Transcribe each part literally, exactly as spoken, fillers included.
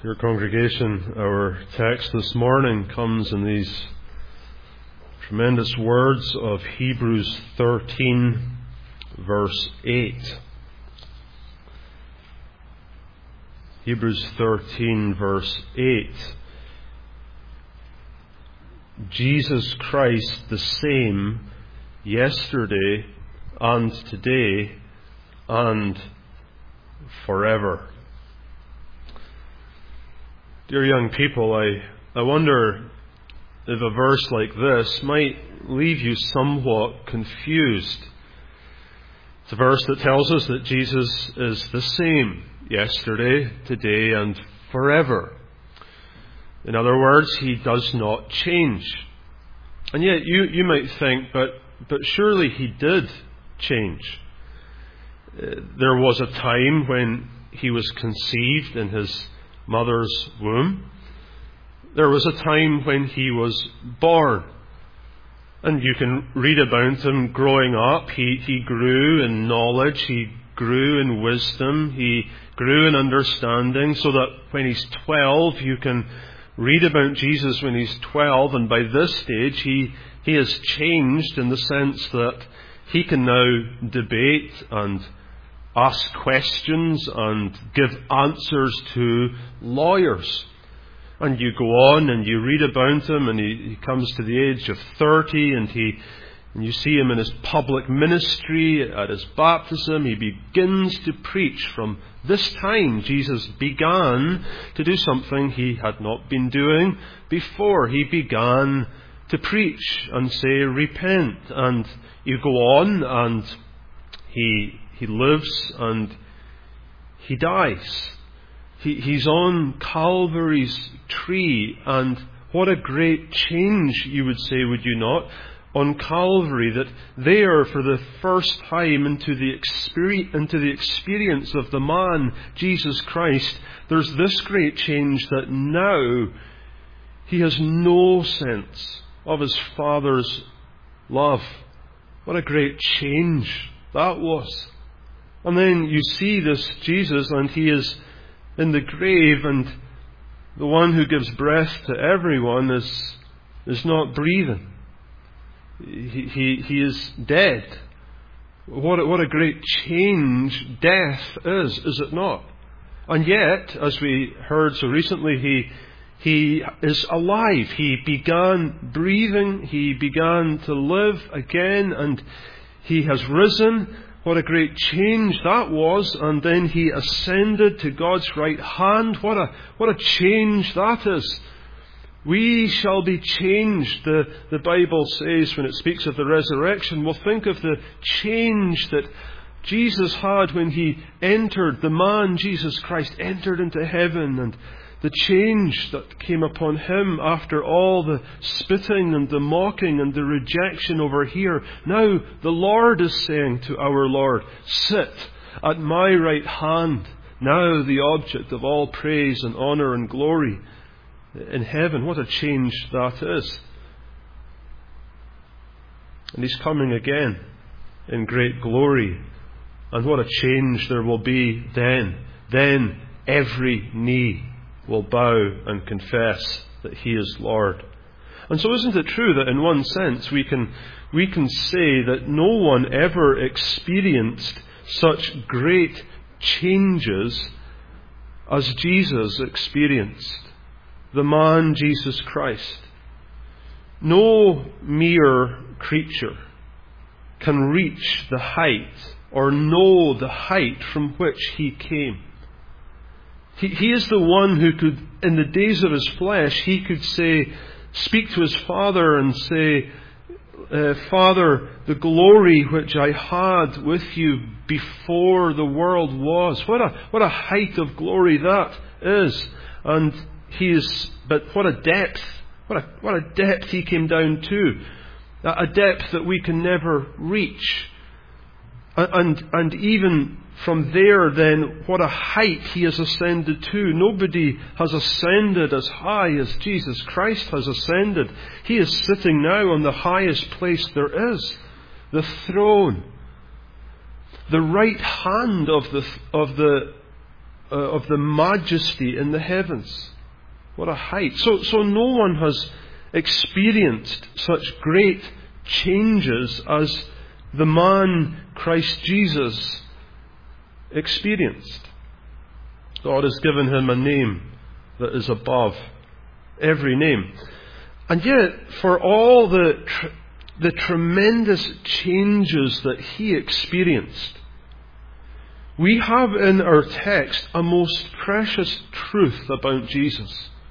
Dear congregation, our text this morning comes in these tremendous words of Hebrews thirteen, verse eight. Hebrews thirteen, verse eight. Jesus Christ the same yesterday and today and forever. Dear young people, I, I wonder if a verse like this might leave you somewhat confused. It's a verse that tells us that Jesus is the same yesterday, today, and forever. In other words, He does not change. And yet you, you might think, but, but surely He did change. Uh, there was a time when He was conceived in His mother's womb. There was a time when He was born. And you can read about Him growing up. He, he grew in knowledge. He grew in wisdom. He grew in understanding, so that when He's twelve, you can read about Jesus when He's twelve. And by this stage, He, he has changed in the sense that He can now debate and ask questions and give answers to lawyers. And you go on and you read about Him, and he, he comes to the age of thirty, and he and you see Him in His public ministry. At His baptism, He begins to preach. From this time, Jesus began to do something He had not been doing before. He began to preach and say, repent. And you go on, and He He lives and He dies. He, he's on Calvary's tree, and what a great change, you would say, would you not? On Calvary, that there for the first time into the experience, into the experience of the man, Jesus Christ, there's this great change that now He has no sense of His Father's love. What a great change that was. And then you see this Jesus, and He is in the grave, and the one who gives breath to everyone is, is not breathing. He, he, he is dead. What a, what a great change death is, is it not? And yet, as we heard so recently, He, he is alive. He began breathing. He began to live again, and He has risen. What a great change that was. And then He ascended to God's right hand. What a, what a change that is. We shall be changed, the, the Bible says when it speaks of the resurrection. Well, think of the change that Jesus had when He entered, the man Jesus Christ entered into heaven, and the change that came upon Him after all the spitting and the mocking and the rejection over here. Now the Lord is saying to our Lord, sit at my right hand, now the object of all praise and honour and glory in heaven. What a change that is. And He's coming again in great glory. And what a change there will be then. Then every knee will bow and confess that He is Lord. And so isn't it true that in one sense we can we can say that no one ever experienced such great changes as Jesus experienced, the man Jesus Christ. No mere creature can reach the height or know the height from which He came. He, he is the one who could, in the days of His flesh, He could say, speak to His Father and say, uh, Father, the glory which I had with You before the world was. What a, what a height of glory that is. And He is, but what a depth, what a, what a depth He came down to. A depth that we can never reach. And, and even from there then, what a height He has ascended to. Nobody has ascended as high as Jesus Christ has ascended. He is sitting now on the highest place there is, the throne. The right hand of the, of the uh, of the majesty in the heavens. What a height. So, so no one has experienced such great changes as the man Christ Jesus experienced. God has given him a name that is above every name. And yet, for all the, tr- the tremendous changes that he experienced, we have in our text a most precious truth about Jesus.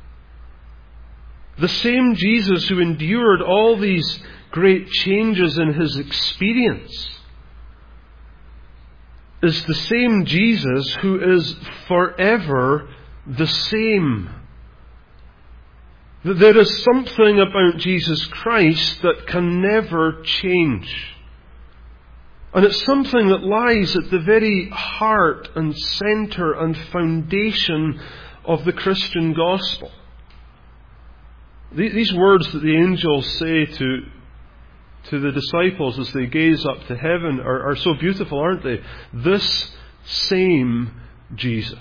The same Jesus who endured all these great changes in his experience is the same Jesus who is forever the same. There is something about Jesus Christ that can never change. And it's something that lies at the very heart and centre and foundation of the Christian gospel. These words that the angels say to, to the disciples as they gaze up to heaven are, are so beautiful, aren't they? This same Jesus.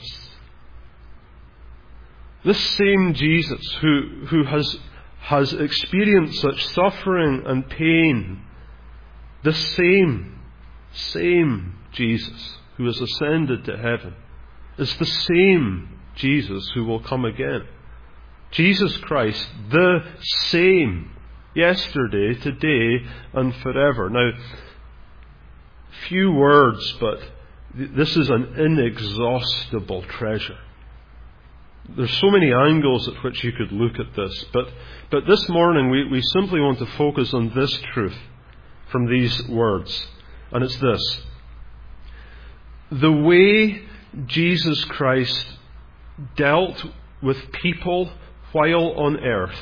This same Jesus who, who has, has experienced such suffering and pain. The same, same Jesus who has ascended to heaven is the same Jesus who will come again. Jesus Christ, the same, yesterday, today, and forever. Now, few words, but this is an inexhaustible treasure. There's so many angles at which you could look at this, but, but this morning we, we simply want to focus on this truth from these words, and it's this. The way Jesus Christ dealt with people while on earth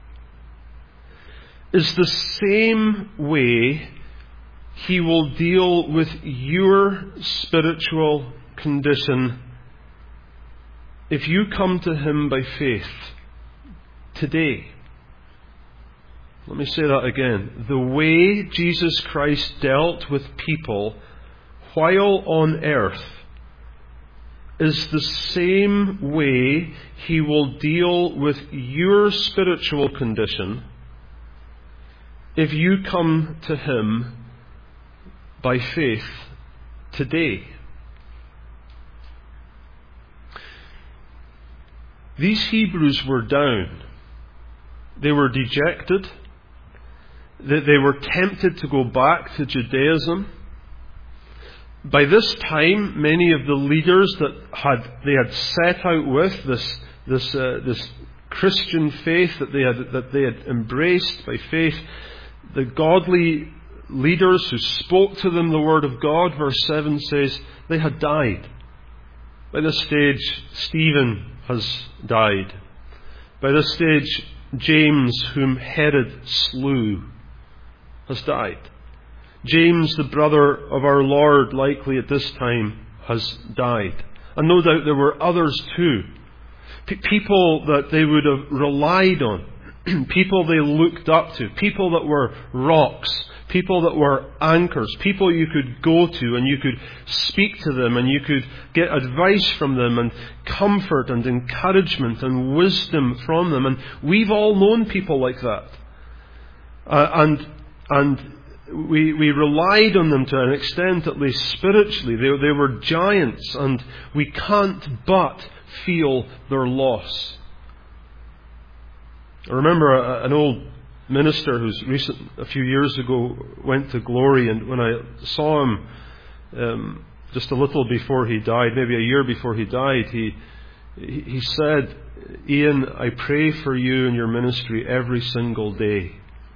is the same way he will deal with your spiritual condition if you come to him by faith today. Let me say that again. The way Jesus Christ dealt with people while on earth is the same way he will deal with your spiritual condition if you come to him by faith today. These Hebrews were down. They were dejected. They were tempted to go back to Judaism. By this time, many of the leaders that had they had set out with this this uh, this Christian faith that they had that they had embraced by faith, the godly leaders who spoke to them the word of God, verse seven says, they had died. By this stage, Stephen has died. By this stage, James, whom Herod slew, has died. James, the brother of our Lord, likely at this time, has died. And no doubt there were others too. P- people that they would have relied on. People they looked up to. People that were rocks. People that were anchors. People you could go to and you could speak to them and you could get advice from them and comfort and encouragement and wisdom from them. And we've all known people like that. Uh, and and We we relied on them to an extent, at least spiritually. They, they were giants, and we can't but feel their loss. I remember a, an old minister who's recent, a few years ago, went to glory, and when I saw him um, just a little before he died, maybe a year before he died, he he said, "Ian, I pray for you and your ministry every single day."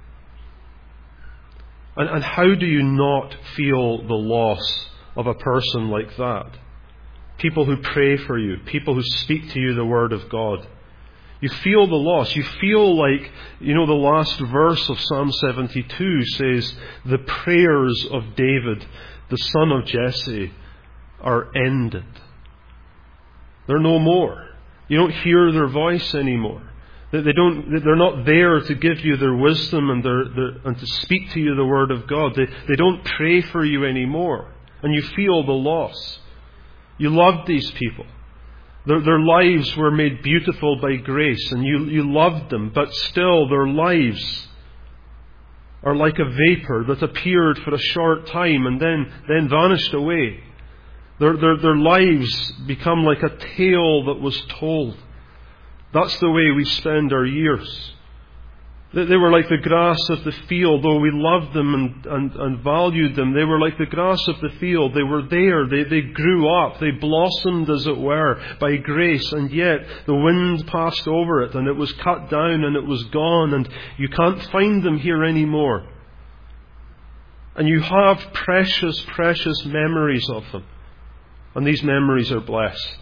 And, and how do you not feel the loss of a person like that? People who pray for you, people who speak to you the Word of God. You feel the loss. You feel like, you know, the last verse of Psalm seventy-two says, the prayers of David, the son of Jesse, are ended. They're no more. You don't hear their voice anymore. They don't, they're not there to give you their wisdom and, their, their, and to speak to you the Word of God. They, they don't pray for you anymore. And you feel the loss. You loved these people. Their, their lives were made beautiful by grace, and you, you loved them, but still their lives are like a vapor that appeared for a short time and then, then vanished away. Their, their, their lives become like a tale that was told. That's the way we spend our years. They were like the grass of the field. Though we loved them and, and, and valued them, they were like the grass of the field. They were there. They, they grew up. They blossomed, as it were, by grace. And yet the wind passed over it, and it was cut down, and it was gone, and you can't find them here anymore. And you have precious, precious memories of them. And these memories are blessed.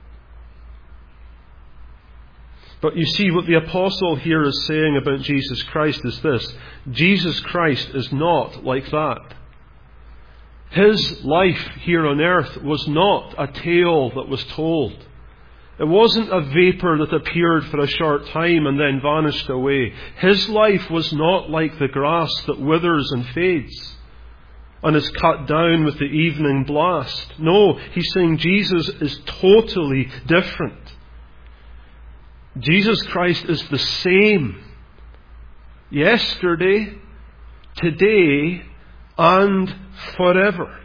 But you see, what the apostle here is saying about Jesus Christ is this: Jesus Christ is not like that. His life here on earth was not a tale that was told. It wasn't a vapor that appeared for a short time and then vanished away. His life was not like the grass that withers and fades and is cut down with the evening blast. No, he's saying Jesus is totally different. Jesus Christ is the same yesterday, today, and forever.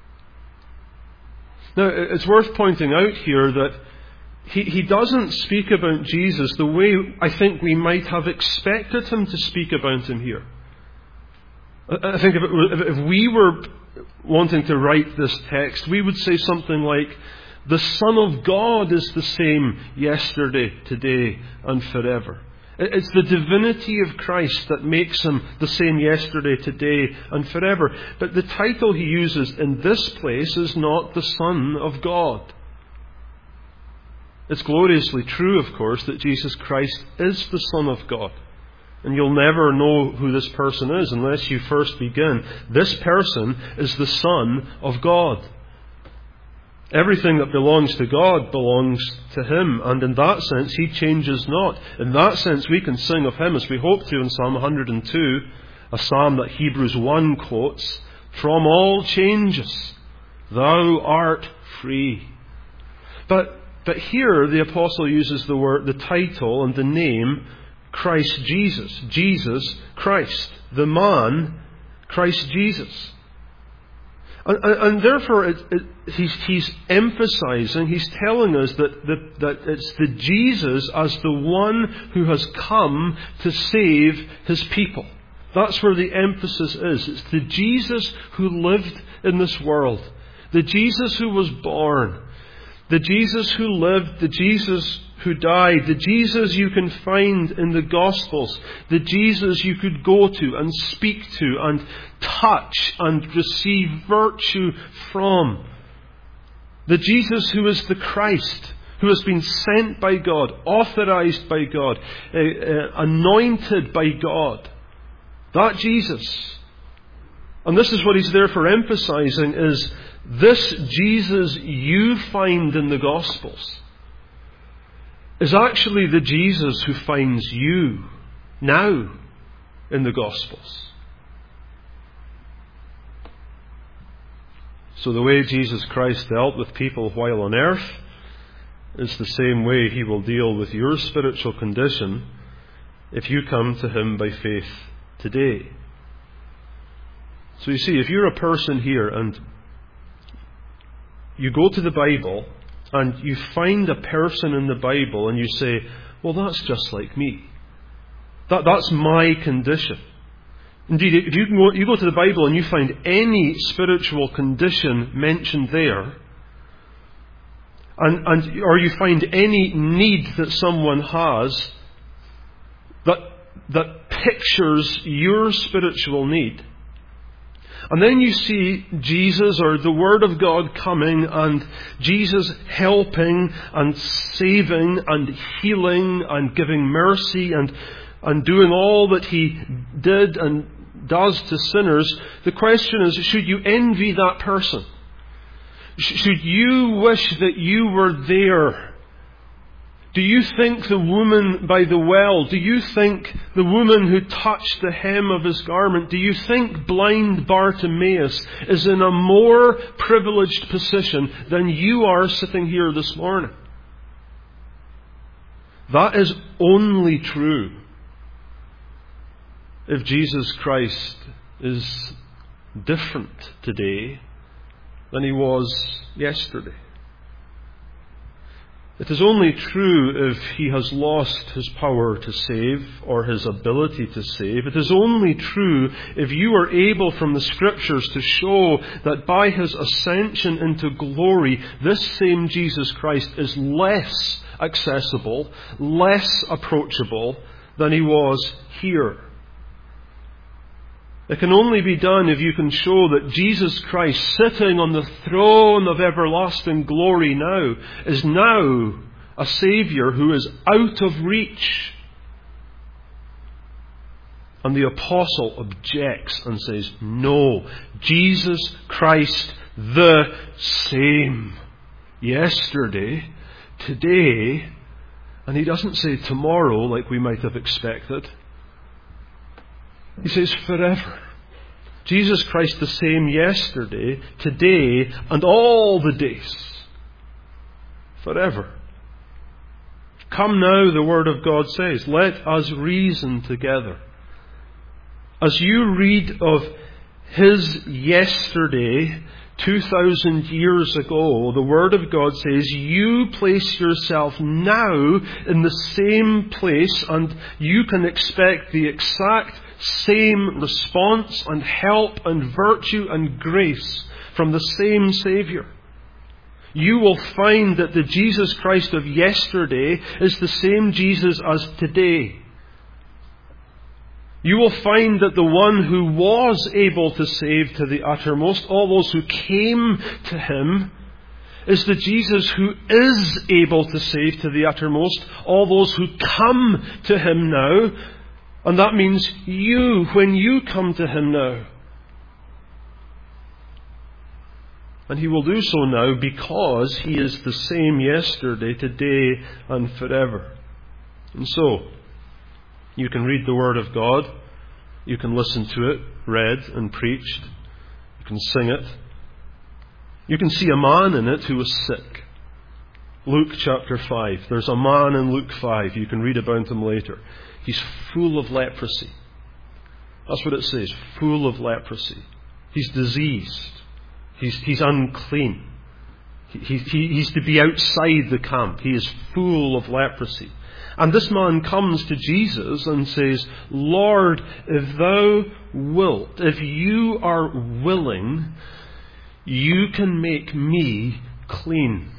Now, it's worth pointing out here that he, he doesn't speak about Jesus the way I think we might have expected him to speak about him here. I think if, it, if we were wanting to write this text, we would say something like, the Son of God is the same yesterday, today, and forever. It's the divinity of Christ that makes him the same yesterday, today, and forever. But the title he uses in this place is not the Son of God. It's gloriously true, of course, that Jesus Christ is the Son of God. And you'll never know who this person is unless you first begin. This person is the Son of God. Everything that belongs to God belongs to him, and in that sense he changes not. In that sense we can sing of him, as we hope to in Psalm one hundred two, a psalm that Hebrews one quotes, "From all changes thou art free." But but here the apostle uses the word, the title and the name Christ Jesus. Jesus Christ. The man Christ Jesus. And, and therefore, it, it, he's, he's emphasizing, he's telling us that, that, that it's the Jesus as the one who has come to save his people. That's where the emphasis is. It's the Jesus who lived in this world. The Jesus who was born. The Jesus who lived. The Jesus who died. The Jesus you can find in the Gospels. The Jesus you could go to and speak to and touch and receive virtue from. The Jesus who is the Christ, who has been sent by God, authorized by God, uh, uh, anointed by God. That Jesus. And this is what he's therefore emphasizing, is this Jesus you find in the Gospels is actually the Jesus who finds you now in the Gospels. So the way Jesus Christ dealt with people while on earth is the same way he will deal with your spiritual condition if you come to him by faith today. So you see, if you're a person here and you go to the Bible and you find a person in the Bible and you say, well, that's just like me. That, that's my condition. Indeed, if you, can go, you go to the Bible and you find any spiritual condition mentioned there, and, and or you find any need that someone has that, that pictures your spiritual need, and then you see Jesus or the Word of God coming and Jesus helping and saving and healing and giving mercy and, and doing all that he did and does to sinners, the question is, should you envy that person? Should you wish that you were there? Do you think the woman by the well, do you think the woman who touched the hem of his garment, do you think blind Bartimaeus is in a more privileged position than you are sitting here this morning? That is only true if Jesus Christ is different today than he was yesterday. It is only true if he has lost his power to save or his ability to save. It is only true if you are able from the Scriptures to show that by his ascension into glory, this same Jesus Christ is less accessible, less approachable than he was here. It can only be done if you can show that Jesus Christ, sitting on the throne of everlasting glory now, is now a Saviour who is out of reach. And the apostle objects and says, no, Jesus Christ the same. Yesterday, today, and he doesn't say tomorrow like we might have expected. He says forever. Jesus Christ the same yesterday, today, and all the days. Forever. Come now, the Word of God says, let us reason together. As you read of his yesterday, two thousand years ago, the Word of God says, you place yourself now in the same place and you can expect the exact same response and help and virtue and grace from the same Saviour. You will find that the Jesus Christ of yesterday is the same Jesus as today. You will find that the one who was able to save to the uttermost, all those who came to him, is the Jesus who is able to save to the uttermost, all those who come to him now. And that means you, when you come to him now. And he will do so now because he is the same yesterday, today, and forever. And so, you can read the Word of God. You can listen to it, read and preached. You can sing it. You can see a man in it who was sick. Luke chapter five. There's a man in Luke five. You can read about him later. He's full of leprosy. That's what it says. Full of leprosy. He's diseased. He's, he's unclean. He, he, he's to be outside the camp. He is full of leprosy. And this man comes to Jesus and says, Lord, if thou wilt, if you are willing, you can make me clean.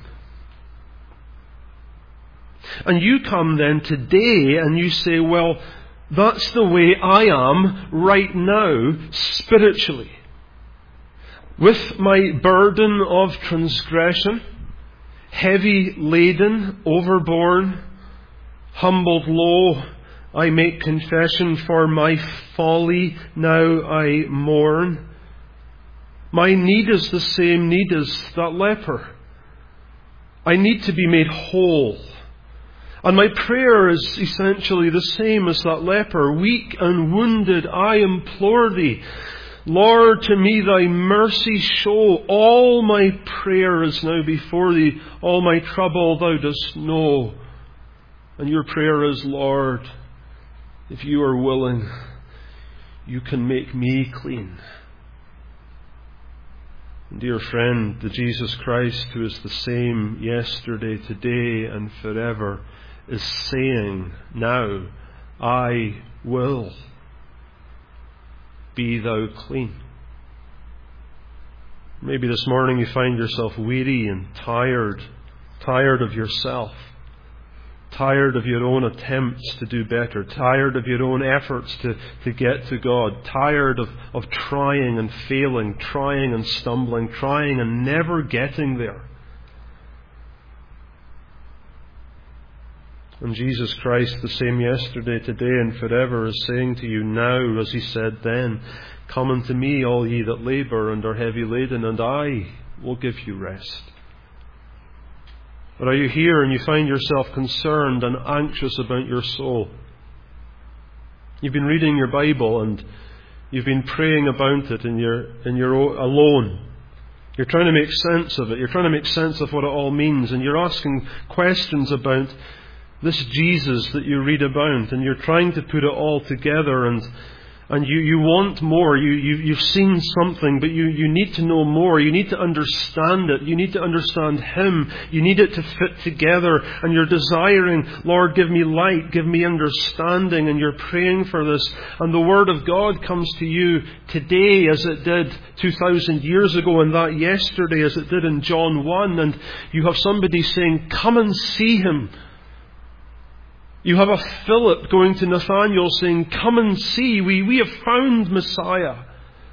And you come then today and you say, well, that's the way I am right now, spiritually. With my burden of transgression, heavy laden, overborne, humbled low, I make confession, for my folly now I mourn. My need is the same need as that leper. I need to be made whole. And my prayer is essentially the same as that leper. Weak and wounded, I implore thee. Lord, to me thy mercy show. All my prayer is now before thee. All my trouble thou dost know. And your prayer is, Lord, if you are willing, you can make me clean. Dear friend, the Jesus Christ who is the same yesterday, today, and forever is saying now, I will. Be thou clean. Maybe this morning you find yourself weary and tired, tired of yourself, tired of your own attempts to do better, tired of your own efforts to, to get to God, tired of, of trying and failing, trying and stumbling, trying and never getting there. And Jesus Christ, the same yesterday, today, and forever, is saying to you now, as he said then, come unto me, all ye that labour and are heavy laden, and I will give you rest. But are you here and you find yourself concerned and anxious about your soul? You've been reading your Bible and you've been praying about it in your, in your alone. You're trying to make sense of it. You're trying to make sense of what it all means, and you're asking questions about This Jesus that you read about, and you're trying to put it all together, and and you, you want more. You, you, you've seen something, but you, you need to know more. You need to understand it. You need to understand Him. You need it to fit together. And you're desiring, Lord, give me light, give me understanding. And you're praying for this. And the Word of God comes to you today as it did two thousand years ago, and that yesterday as it did in John one. And you have somebody saying, come and see Him. You have a Philip going to Nathanael saying, come and see, we, we have found Messiah.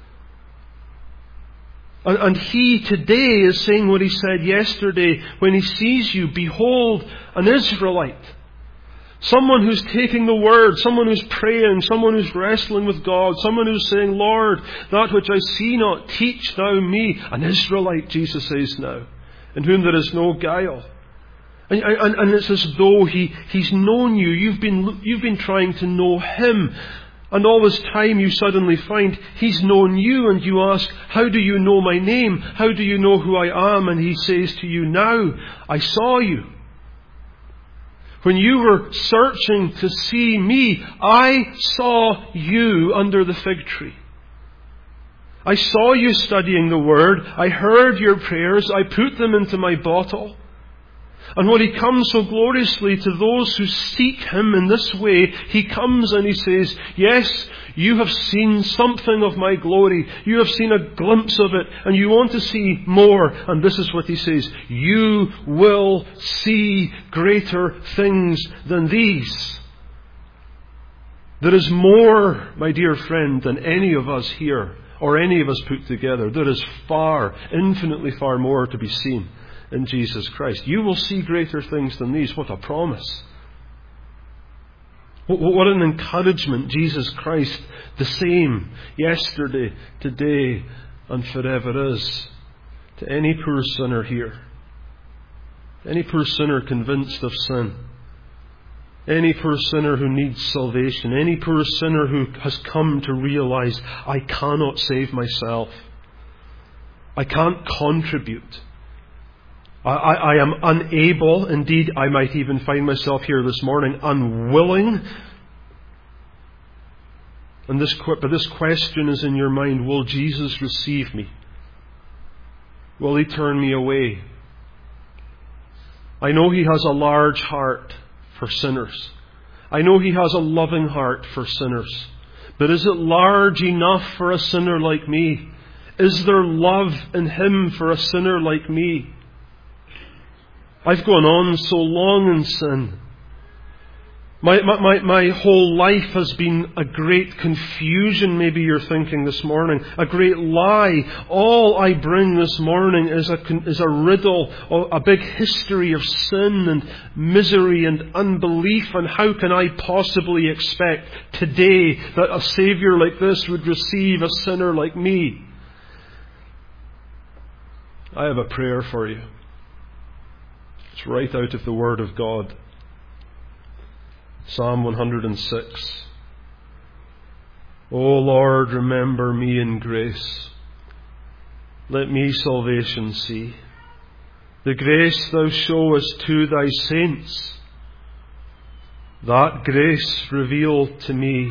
And, and he today is saying what he said yesterday when he sees you, behold, an Israelite. Someone who's taking the Word, someone who's praying, someone who's wrestling with God, someone who's saying, Lord, that which I see not, teach thou me. An Israelite, Jesus says now, in whom there is no guile. And, and, and it's as though he, He's known you. You've been, you've been trying to know Him. And all this time you suddenly find He's known you, and you ask, how do you know my name? How do you know who I am? And He says to you, now, I saw you. When you were searching to see me, I saw you under the fig tree. I saw you studying the Word. I heard your prayers. I put them into my bottle. And when He comes so gloriously to those who seek Him in this way, He comes and He says, yes, you have seen something of my glory. You have seen a glimpse of it, and you want to see more. And this is what He says, you will see greater things than these. There is more, my dear friend, than any of us here, or any of us put together. There is far, infinitely far more to be seen in Jesus Christ. You will see greater things than these. What a promise. What an encouragement. Jesus Christ, the same yesterday, today, and forever is. To any poor sinner here. Any poor sinner convinced of sin. Any poor sinner who needs salvation. Any poor sinner who has come to realize, I cannot save myself. I can't contribute. I, I am unable, indeed I might even find myself here this morning, unwilling. And this, but this question is in your mind, will Jesus receive me? Will He turn me away? I know He has a large heart for sinners. I know He has a loving heart for sinners. But is it large enough for a sinner like me? Is there love in Him for a sinner like me? I've gone on so long in sin. My, my, my, my whole life has been a great confusion, maybe you're thinking this morning. A great lie. All I bring this morning is a, is a riddle, a big history of sin and misery and unbelief. And how can I possibly expect today that a Saviour like this would receive a sinner like me? I have a prayer for you. It's right out of the Word of God. Psalm one hundred six. O Lord, remember me in grace. Let me salvation see. The grace Thou showest to Thy saints. That grace reveal to me.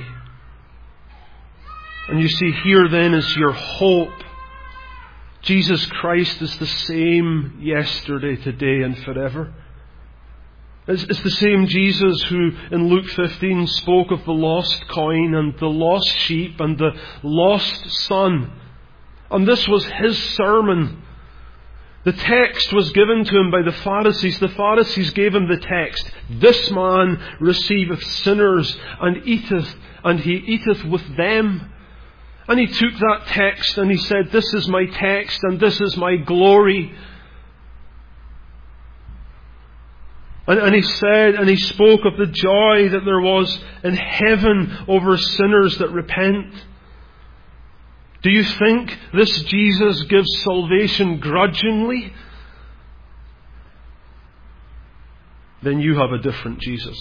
And you see, here then is your hope. Jesus Christ is the same yesterday, today, and forever. It's, it's the same Jesus who in Luke fifteen spoke of the lost coin and the lost sheep and the lost son. And this was His sermon. The text was given to Him by the Pharisees. The Pharisees gave Him the text. This man receiveth sinners and eateth, and He eateth with them. And He took that text and He said, this is my text and this is my glory. And, and He said, and He spoke of the joy that there was in heaven over sinners that repent. Do you think this Jesus gives salvation grudgingly? Then you have a different Jesus.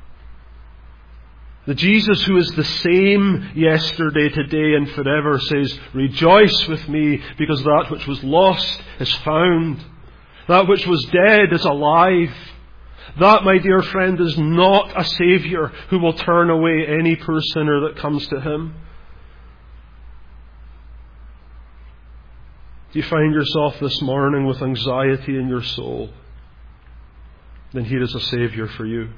The Jesus who is the same yesterday, today, and forever says, rejoice with me, because that which was lost is found. That which was dead is alive. That, my dear friend, is not a Saviour who will turn away any poor sinner that comes to Him. Do you find yourself this morning with anxiety in your soul? Then here is a Saviour for you.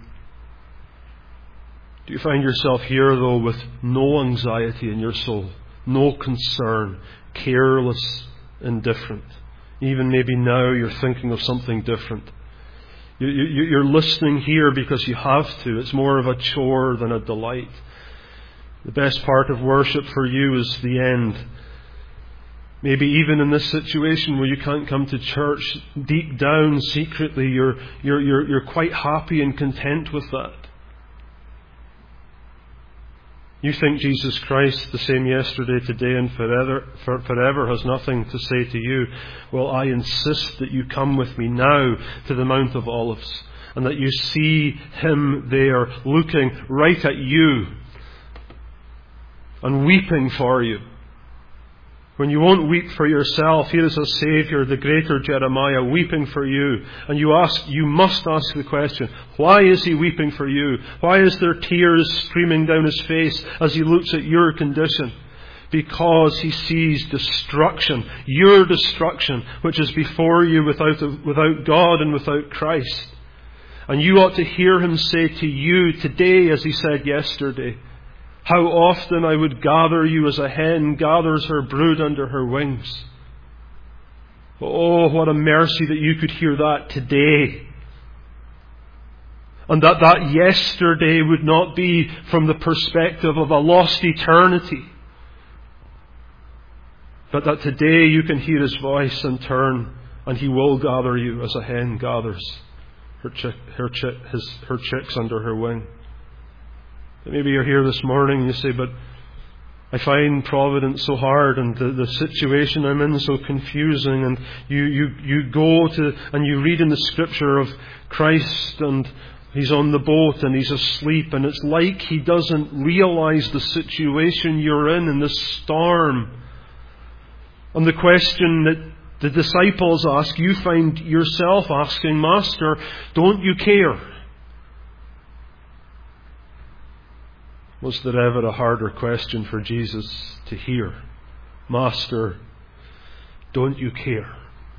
Do you find yourself here, though, with no anxiety in your soul, no concern, careless, indifferent? Even maybe now you're thinking of something different. You, you, you're listening here because you have to. It's more of a chore than a delight. The best part of worship for you is the end. Maybe even in this situation where you can't come to church, deep down, secretly, you're, you're, you're, you're quite happy and content with that. You think Jesus Christ, the same yesterday, today and forever, for, forever, has nothing to say to you. Well, I insist that you come with me now to the Mount of Olives, and that you see Him there looking right at you and weeping for you. When you won't weep for yourself, here is a Saviour, the greater Jeremiah, weeping for you. And you ask, you must ask the question, why is He weeping for you? Why is there tears streaming down His face as He looks at your condition? Because He sees destruction, your destruction, which is before you without, without God and without Christ. And you ought to hear Him say to you today, as He said yesterday, how often I would gather you as a hen gathers her brood under her wings. Oh, what a mercy that you could hear that today. And that that yesterday would not be from the perspective of a lost eternity. But that today you can hear His voice and turn, and He will gather you as a hen gathers her, chick, her, chick, his, her chicks under her wing. Maybe you're here this morning and you say, but I find providence so hard and the, the situation I'm in so confusing, and you, you, you go to and you read in the Scripture of Christ and He's on the boat and He's asleep, and it's like He doesn't realize the situation you're in in this storm. And the question that the disciples ask, you find yourself asking, Master, don't you care? Was there ever a harder question for Jesus to hear? Master, don't you care?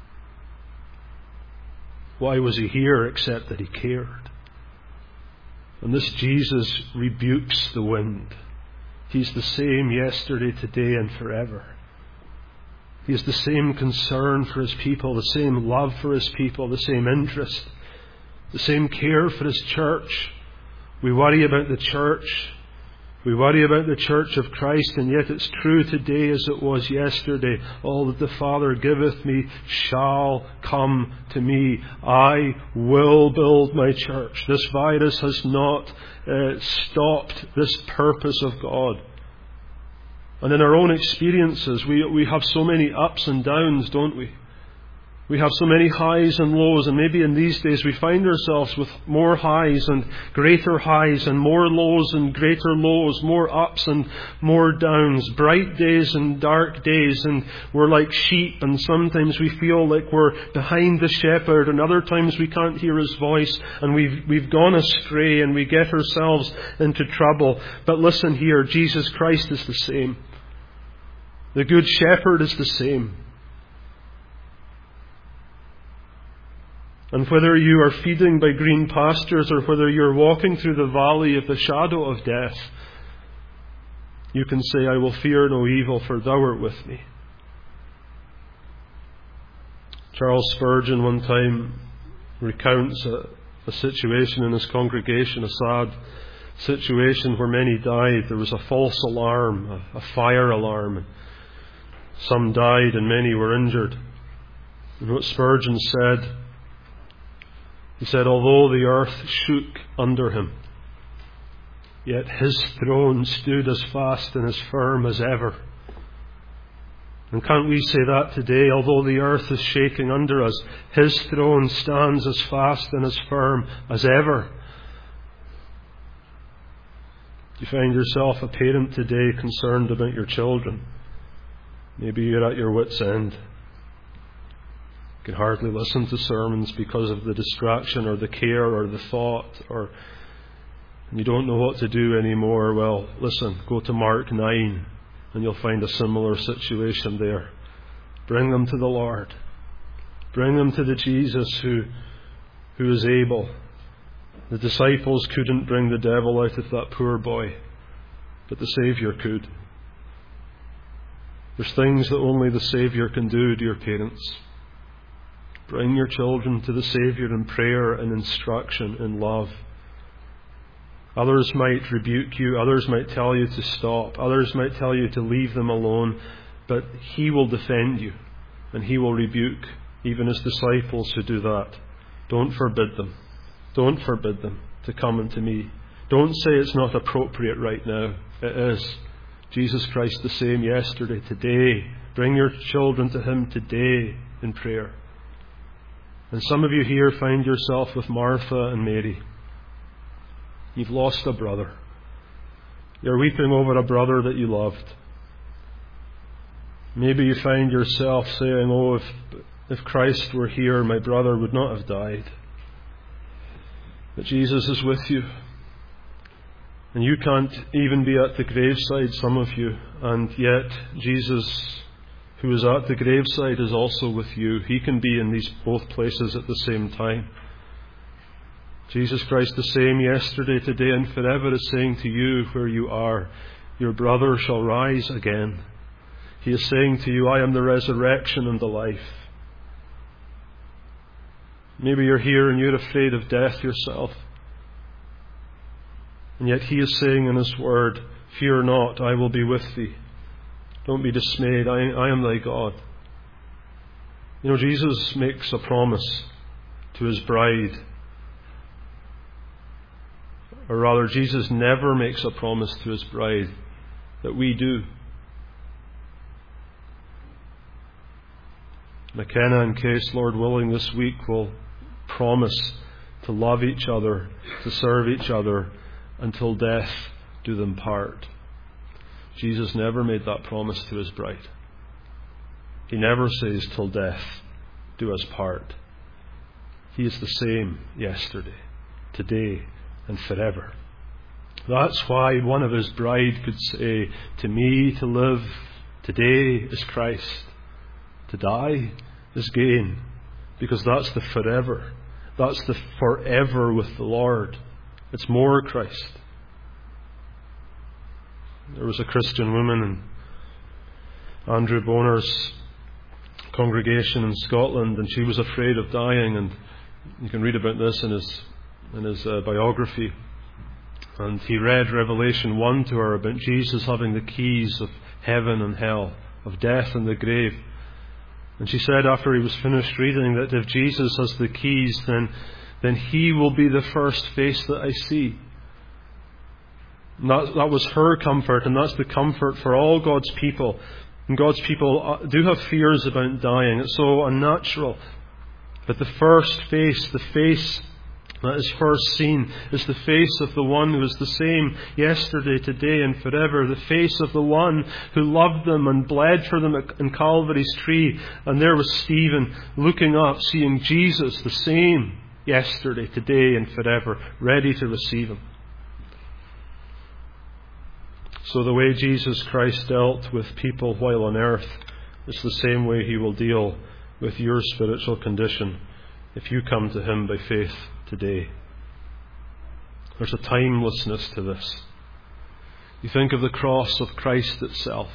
Why was He here except that He cared? And this Jesus rebukes the wind. He's the same yesterday, today and forever. He has the same concern for His people, the same love for His people, the same interest, the same care for His church. We worry about the church. We worry about the church of Christ, and yet it's true today as it was yesterday. All that the Father giveth me shall come to me. I will build my church. This virus has not uh, stopped this purpose of God. And in our own experiences, we, we have so many ups and downs, don't we? We have so many highs and lows, and maybe in these days we find ourselves with more highs and greater highs, and more lows and greater lows, more ups and more downs, bright days and dark days, and we're like sheep, and sometimes we feel like we're behind the shepherd, and other times we can't hear His voice, and we've, we've gone astray, and we get ourselves into trouble. But listen here, Jesus Christ is the same. The Good Shepherd is the same. And whether you are feeding by green pastures or whether you're walking through the valley of the shadow of death, you can say, I will fear no evil, for Thou art with me. Charles Spurgeon one time recounts a, a situation in his congregation, a sad situation where many died. There was a false alarm, a, a fire alarm. Some died and many were injured. And what Spurgeon said, he said, although the earth shook under him, yet His throne stood as fast and as firm as ever. And can't we say that today? Although the earth is shaking under us, His throne stands as fast and as firm as ever. Do you find yourself a parent today concerned about your children? Maybe you're at your wit's end. You can hardly listen to sermons because of the distraction or the care or the thought, or you don't know what to do anymore. Well, listen, go to Mark nine and you'll find a similar situation there. Bring them to the Lord. Bring them to the Jesus who, who is able. The disciples couldn't bring the devil out of that poor boy, but the Saviour could. There's things that only the Saviour can do, dear parents. Bring your children to the Saviour in prayer and instruction and love. Others might rebuke you, others might tell you to stop, others might tell you to leave them alone, but He will defend you and He will rebuke even His disciples who do that. Don't forbid them. Don't forbid them to come unto me. Don't say it's not appropriate right now. It is. Jesus Christ the same yesterday, today. Bring your children to Him today in prayer. And some of you here find yourself with Martha and Mary. You've lost a brother. You're weeping over a brother that you loved. Maybe you find yourself saying, oh, if, if Christ were here, my brother would not have died. But Jesus is with you. And you can't even be at the graveside, some of you. And yet, Jesus, who is at the graveside, is also with you. He can be in these both places at the same time. Jesus Christ, the same yesterday, today, and forever, is saying to you where you are, your brother shall rise again. He is saying to you, I am the resurrection and the life. Maybe you're here and you're afraid of death yourself. And yet He is saying in His word, fear not, I will be with thee. Don't be dismayed, I, I am thy God. You know, Jesus makes a promise to His bride. Or rather, Jesus never makes a promise to His bride that we do. McKenna and Case, Lord willing, this week will promise to love each other, to serve each other, until death do them part. Jesus never made that promise to His bride. He never says, till death do us part. He is the same yesterday, today, and forever. That's why one of His bride could say, to me to live today is Christ, to die is gain, because that's the forever. That's the forever with the Lord. It's more Christ. There was a Christian woman in Andrew Boner's congregation in Scotland, and she was afraid of dying, and you can read about this in his in his uh, biography. And he read Revelation one to her about Jesus having the keys of heaven and hell, of death and the grave. And she said after he was finished reading that if Jesus has the keys, then then He will be the first face that I see. And that, that was her comfort, and that's the comfort for all God's people. And God's people do have fears about dying. It's so unnatural. But the first face, the face that is first seen, is the face of the one who is the same yesterday, today, and forever. The face of the one who loved them and bled for them in Calvary's tree. And there was Stephen looking up, seeing Jesus, the same yesterday, today, and forever, ready to receive Him. So the way Jesus Christ dealt with people while on earth is the same way He will deal with your spiritual condition if you come to Him by faith today. There's a timelessness to this. You think of the cross of Christ itself.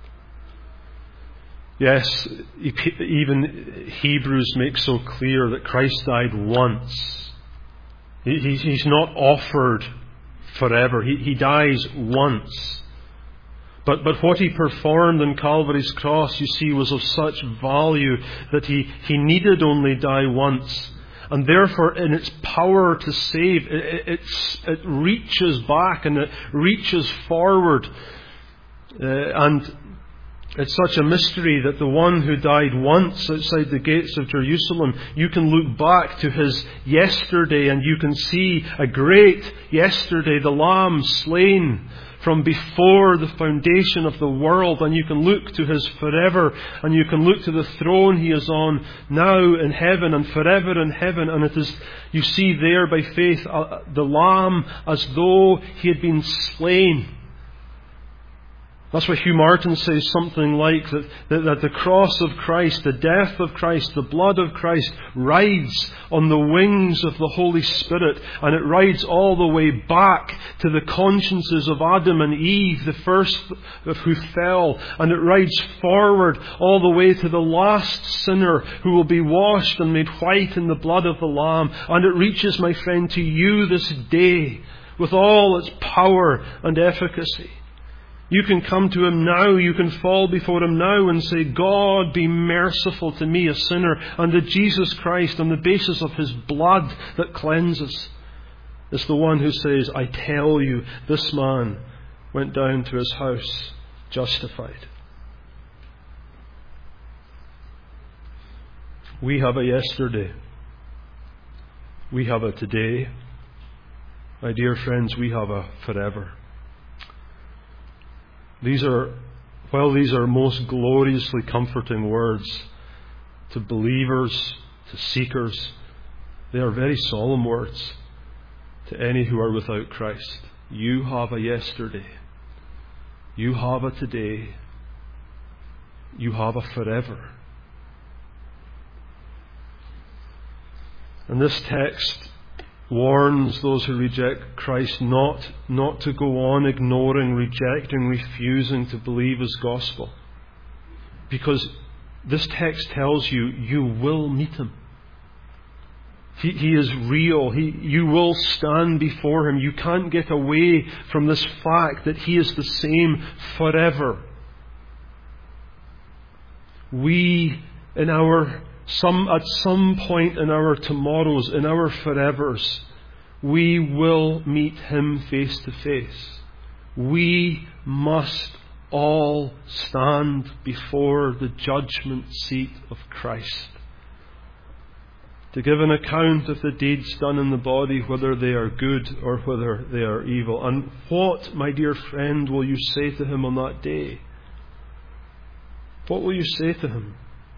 Yes, even Hebrews makes so clear that Christ died once. He's not offered forever. He, he dies once. But, but what He performed on Calvary's cross, you see, was of such value that he, he needed only die once. And therefore, in its power to save, it, it, it reaches back and it reaches forward. Uh, and It's such a mystery that the one who died once outside the gates of Jerusalem, you can look back to his yesterday and you can see a great yesterday, the Lamb slain from before the foundation of the world, and you can look to his forever, and you can look to the throne he is on now in heaven and forever in heaven, and it is, you see there by faith uh, the Lamb as though he had been slain. That's what Hugh Martin says, something like that, that, that the cross of Christ, the death of Christ, the blood of Christ rides on the wings of the Holy Spirit, and it rides all the way back to the consciences of Adam and Eve, the first who fell, and it rides forward all the way to the last sinner who will be washed and made white in the blood of the Lamb, and it reaches, my friend, to you this day with all its power and efficacy. You can come to Him now, you can fall before Him now and say, God, be merciful to me, a sinner, and that Jesus Christ, on the basis of His blood that cleanses, is the one who says, I tell you, this man went down to his house justified. We have a yesterday. We have a today. My dear friends, we have a forever. These are, while these are most gloriously comforting words to believers, to seekers, they are very solemn words to any who are without Christ. You have a yesterday. You have a today. You have a forever. And this text warns those who reject Christ not, not to go on ignoring, rejecting, refusing to believe His gospel. Because this text tells you, you will meet Him. He, he is real. He, you will stand before Him. You can't get away from this fact that He is the same forever. We, in our Some, at some point in our tomorrows, in our forevers, we will meet Him face to face. We must all stand before the judgment seat of Christ to give an account of the deeds done in the body, whether they are good or whether they are evil. And what, my dear friend, will you say to Him on that day? What will you say to Him?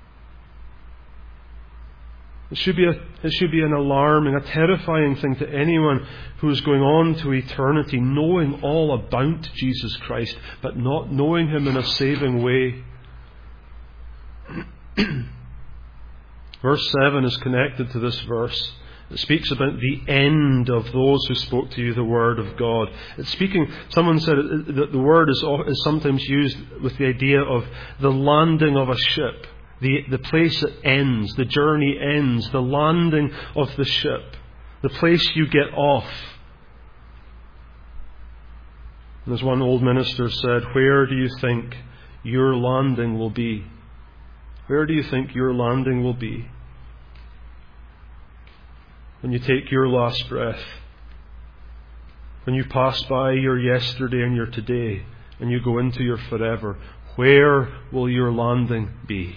It should be a, it should be an alarming, a terrifying thing to anyone who is going on to eternity, knowing all about Jesus Christ, but not knowing Him in a saving way. Verse seven is connected to this verse. It speaks about the end of those who spoke to you the word of God. It's speaking, someone said that the word is, is sometimes used with the idea of the landing of a ship. The, the place that ends, the journey ends, the landing of the ship, the place you get off. And as one old minister said, where do you think your landing will be? Where do you think your landing will be? When you take your last breath, when you pass by your yesterday and your today, and you go into your forever, where will your landing be?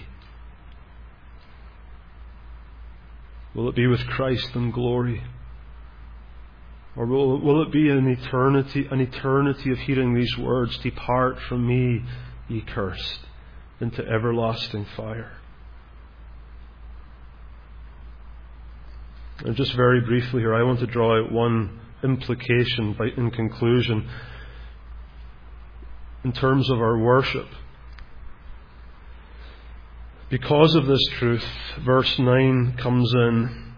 Will it be with Christ in glory? Or will, will it be an eternity, an eternity of hearing these words, depart from me, ye cursed, into everlasting fire? And just very briefly here, I want to draw out one implication by, in conclusion, in terms of our worship. Because of this truth, verse nine comes in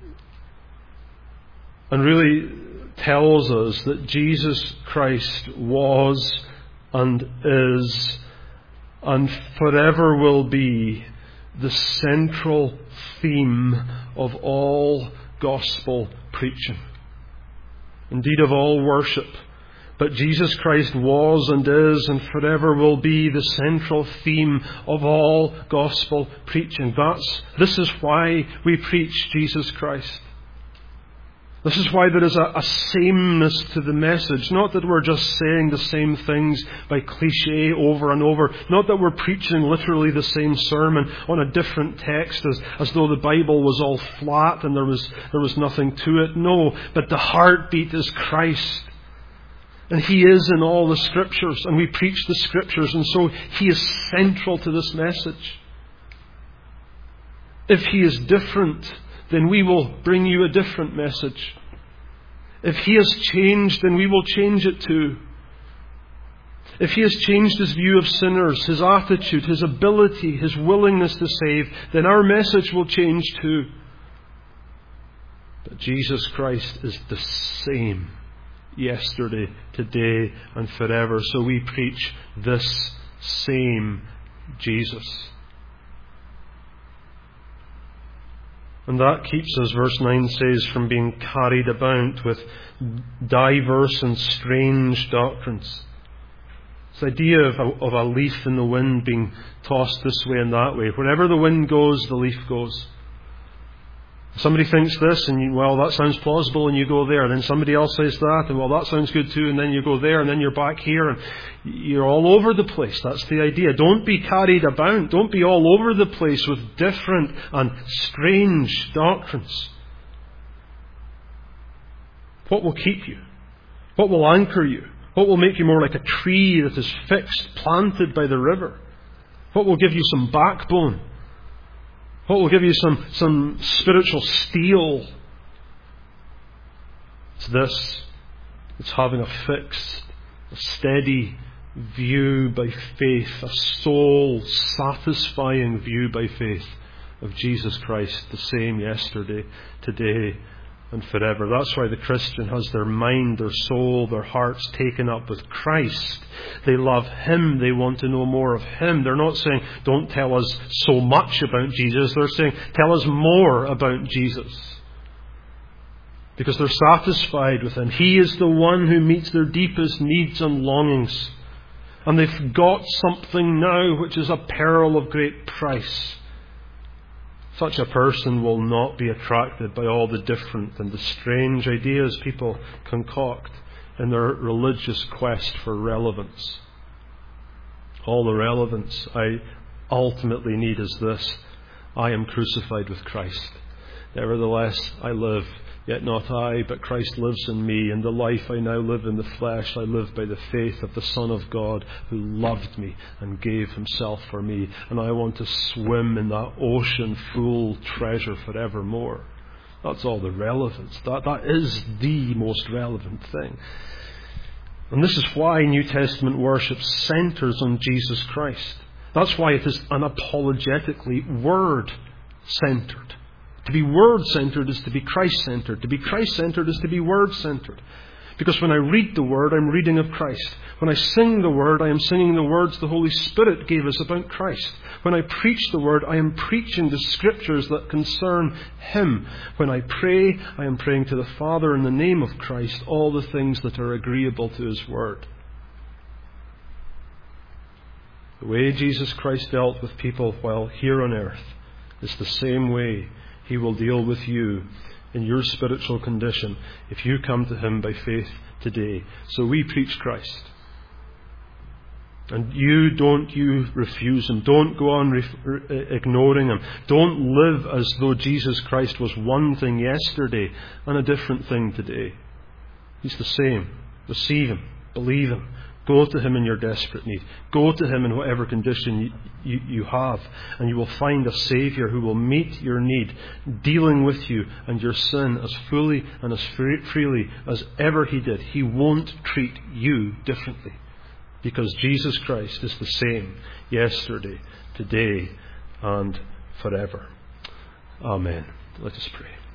and really tells us that Jesus Christ was and is and forever will be the central theme of all gospel preaching. Indeed, of all worship. But Jesus Christ was and is and forever will be the central theme of all gospel preaching. That's, this is why we preach Jesus Christ. This is why there is a, a sameness to the message. Not that we're just saying the same things by cliche over and over. Not that we're preaching literally the same sermon on a different text as, as though the Bible was all flat and there was, there was nothing to it. No, but the heartbeat is Christ. And He is in all the Scriptures, and we preach the Scriptures, and so He is central to this message. If He is different, then we will bring you a different message. If He has changed, then we will change it too. If He has changed His view of sinners, His attitude, His ability, His willingness to save, then our message will change too. But Jesus Christ is the same yesterday, today, and forever. So we preach this same Jesus. And that keeps us, verse nine says, from being carried about with diverse and strange doctrines. This idea of a, of a leaf in the wind being tossed this way and that way. Wherever the wind goes, the leaf goes. Somebody thinks this, and you, well, that sounds plausible, and you go there. Then somebody else says that, and well, that sounds good too, and then you go there, and then you're back here, and you're all over the place. That's the idea. Don't be carried about. Don't be all over the place with different and strange doctrines. What will keep you? What will anchor you? What will make you more like a tree that is fixed, planted by the river? What will give you some backbone? What will give you some, some spiritual steel? It's this. It's having a fixed, a steady view by faith, a soul-satisfying view by faith of Jesus Christ, the same yesterday, today, and forever. That's why the Christian has their mind, their soul, their hearts taken up with Christ. They love Him. They want to know more of Him. They're not saying, don't tell us so much about Jesus. They're saying, tell us more about Jesus. Because they're satisfied with Him. He is the one who meets their deepest needs and longings. And they've got something now which is a pearl of great price. Such a person will not be attracted by all the different and the strange ideas people concoct in their religious quest for relevance. All the relevance I ultimately need is this: I am crucified with Christ. Nevertheless, I live, yet not I, but Christ lives in me. And the life I now live in the flesh, I live by the faith of the Son of God who loved me and gave Himself for me. And I want to swim in that ocean full treasure forevermore. That's all the relevance. That, that is the most relevant thing. And this is why New Testament worship centres on Jesus Christ. That's why it is unapologetically word-centred. To be Word-centred is to be Christ-centred. To be Christ-centred is to be Word-centred. Because when I read the Word, I'm reading of Christ. When I sing the Word, I am singing the words the Holy Spirit gave us about Christ. When I preach the Word, I am preaching the Scriptures that concern Him. When I pray, I am praying to the Father in the name of Christ, all the things that are agreeable to His Word. The way Jesus Christ dealt with people while here on earth is the same way He will deal with you in your spiritual condition if you come to Him by faith today. So we preach Christ. And you don't you refuse Him. Don't go on ref- ignoring Him. Don't live as though Jesus Christ was one thing yesterday and a different thing today. He's the same. Receive Him. Believe Him. Go to Him in your desperate need. Go to Him in whatever condition you, you, you have. And you will find a Saviour who will meet your need, dealing with you and your sin as fully and as free, freely as ever He did. He won't treat you differently. Because Jesus Christ is the same yesterday, today, and forever. Amen. Let us pray.